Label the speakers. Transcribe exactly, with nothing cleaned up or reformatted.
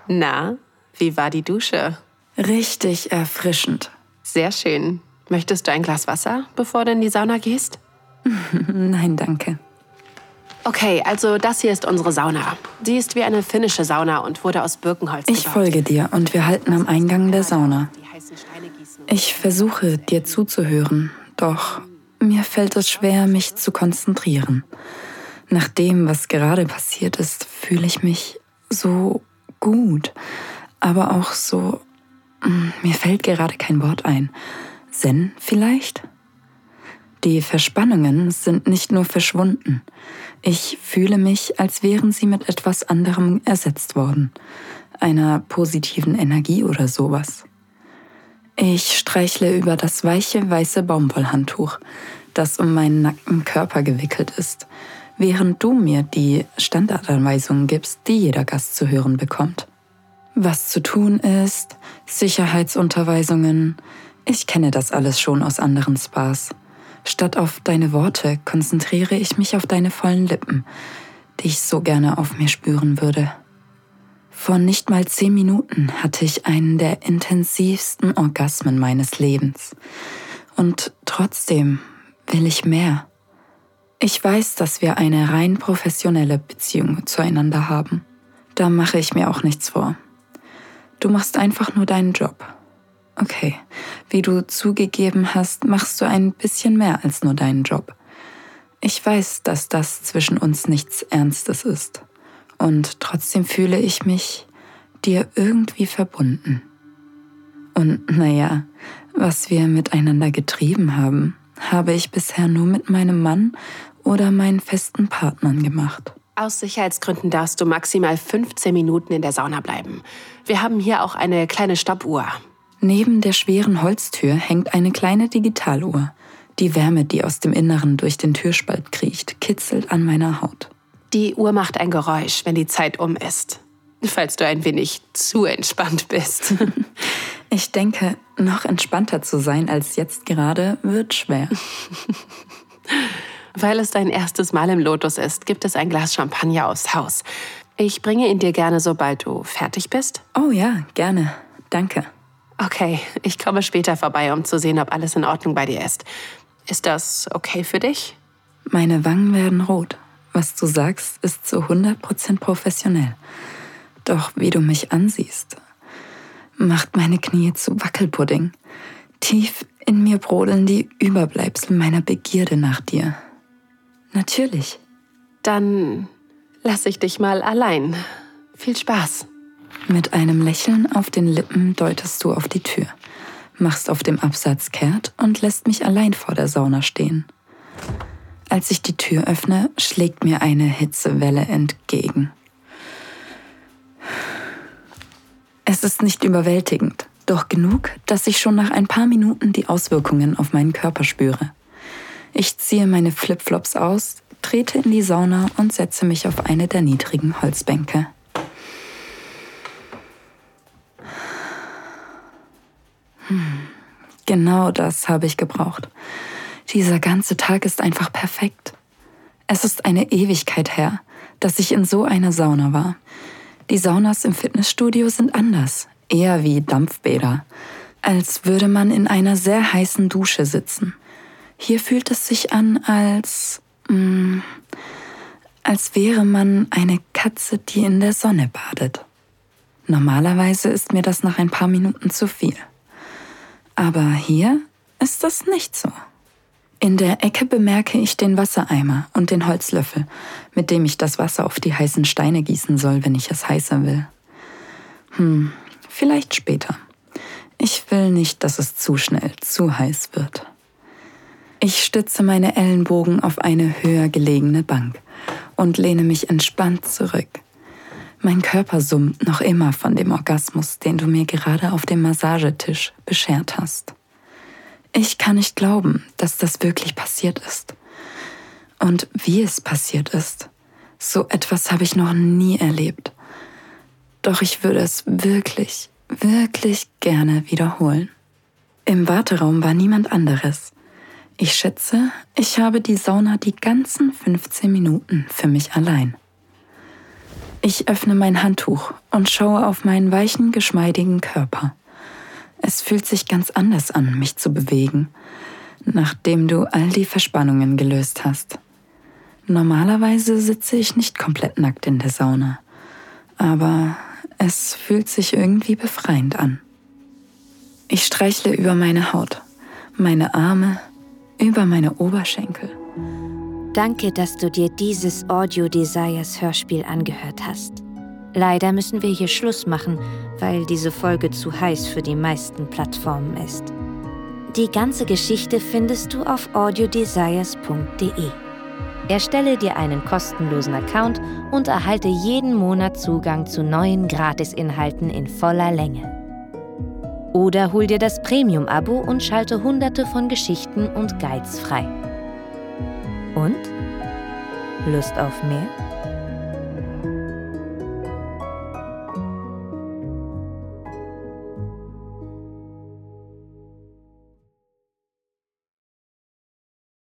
Speaker 1: Na, wie war die Dusche?
Speaker 2: Richtig erfrischend.
Speaker 1: Sehr schön. Möchtest du ein Glas Wasser, bevor du in die Sauna gehst?
Speaker 2: Nein, danke.
Speaker 1: Okay, also das hier ist unsere Sauna. Sie ist wie eine finnische Sauna und wurde aus Birkenholz gebaut.
Speaker 2: Ich folge dir und wir halten am Eingang der Sauna. Ich versuche, dir zuzuhören, doch mir fällt es schwer, mich zu konzentrieren. Nach dem, was gerade passiert ist, fühle ich mich so gut, aber auch so... Mir fällt gerade kein Wort ein. Zen vielleicht? Die Verspannungen sind nicht nur verschwunden. Ich fühle mich, als wären sie mit etwas anderem ersetzt worden. Einer positiven Energie oder sowas. Ich streichle über das weiche, weiße Baumwollhandtuch, das um meinen nackten Körper gewickelt ist, während du mir die Standardanweisungen gibst, die jeder Gast zu hören bekommt. Was zu tun ist, Sicherheitsunterweisungen. Ich kenne das alles schon aus anderen Spas. Statt auf deine Worte konzentriere ich mich auf deine vollen Lippen, die ich so gerne auf mir spüren würde. Vor nicht mal zehn Minuten hatte ich einen der intensivsten Orgasmen meines Lebens. Und trotzdem will ich mehr. Ich weiß, dass wir eine rein professionelle Beziehung zueinander haben. Da mache ich mir auch nichts vor. Du machst einfach nur deinen Job. Okay, wie du zugegeben hast, machst du ein bisschen mehr als nur deinen Job. Ich weiß, dass das zwischen uns nichts Ernstes ist. Und trotzdem fühle ich mich dir irgendwie verbunden. Und naja, was wir miteinander getrieben haben, habe ich bisher nur mit meinem Mann oder meinen festen Partnern gemacht.
Speaker 1: Aus Sicherheitsgründen darfst du maximal fünfzehn Minuten in der Sauna bleiben. Wir haben hier auch eine kleine Stoppuhr.
Speaker 2: Neben der schweren Holztür hängt eine kleine Digitaluhr. Die Wärme, die aus dem Inneren durch den Türspalt kriecht, kitzelt an meiner Haut.
Speaker 1: Die Uhr macht ein Geräusch, wenn die Zeit um ist. Falls du ein wenig zu entspannt bist.
Speaker 2: Ich denke, noch entspannter zu sein als jetzt gerade wird schwer.
Speaker 1: Weil es dein erstes Mal im Lotus ist, gibt es ein Glas Champagner aufs Haus. Ich bringe ihn dir gerne, sobald du fertig bist.
Speaker 2: Oh ja, gerne. Danke.
Speaker 1: Okay, ich komme später vorbei, um zu sehen, ob alles in Ordnung bei dir ist. Ist das okay für dich?
Speaker 2: Meine Wangen werden rot. Was du sagst, ist zu hundert Prozent professionell. Doch wie du mich ansiehst, macht meine Knie zu Wackelpudding. Tief in mir brodeln die Überbleibsel meiner Begierde nach dir. Natürlich.
Speaker 1: Dann lass ich dich mal allein. Viel Spaß.
Speaker 2: Mit einem Lächeln auf den Lippen deutest du auf die Tür, machst auf dem Absatz kehrt und lässt mich allein vor der Sauna stehen. Als ich die Tür öffne, schlägt mir eine Hitzewelle entgegen. Es ist nicht überwältigend, doch genug, dass ich schon nach ein paar Minuten die Auswirkungen auf meinen Körper spüre. Ich ziehe meine Flipflops aus, trete in die Sauna und setze mich auf eine der niedrigen Holzbänke. Hm, genau das habe ich gebraucht. Dieser ganze Tag ist einfach perfekt. Es ist eine Ewigkeit her, dass ich in so einer Sauna war. Die Saunas im Fitnessstudio sind anders, eher wie Dampfbäder, als würde man in einer sehr heißen Dusche sitzen. Hier fühlt es sich an, als, mh, als wäre man eine Katze, die in der Sonne badet. Normalerweise ist mir das nach ein paar Minuten zu viel. Aber hier ist das nicht so. In der Ecke bemerke ich den Wassereimer und den Holzlöffel, mit dem ich das Wasser auf die heißen Steine gießen soll, wenn ich es heißer will. Hm, vielleicht später. Ich will nicht, dass es zu schnell zu heiß wird. Ich stütze meine Ellenbogen auf eine höher gelegene Bank und lehne mich entspannt zurück. Mein Körper summt noch immer von dem Orgasmus, den du mir gerade auf dem Massagetisch beschert hast. Ich kann nicht glauben, dass das wirklich passiert ist. Und wie es passiert ist. So etwas habe ich noch nie erlebt. Doch ich würde es wirklich, wirklich gerne wiederholen. Im Warteraum war niemand anderes. Ich schätze, ich habe die Sauna die ganzen fünfzehn Minuten für mich allein. Ich öffne mein Handtuch und schaue auf meinen weichen, geschmeidigen Körper. Es fühlt sich ganz anders an, mich zu bewegen, nachdem du all die Verspannungen gelöst hast. Normalerweise sitze ich nicht komplett nackt in der Sauna, aber es fühlt sich irgendwie befreiend an. Ich streichle über meine Haut, meine Arme, über meine Oberschenkel.
Speaker 3: Danke, dass du dir dieses Audio Desires Hörspiel angehört hast. Leider müssen wir hier Schluss machen, weil diese Folge zu heiß für die meisten Plattformen ist. Die ganze Geschichte findest du auf audiodesires punkt de. Erstelle dir einen kostenlosen Account und erhalte jeden Monat Zugang zu neuen Gratisinhalten in voller Länge. Oder hol dir das Premium-Abo und schalte hunderte von Geschichten und Guides frei. Und? Lust auf mehr?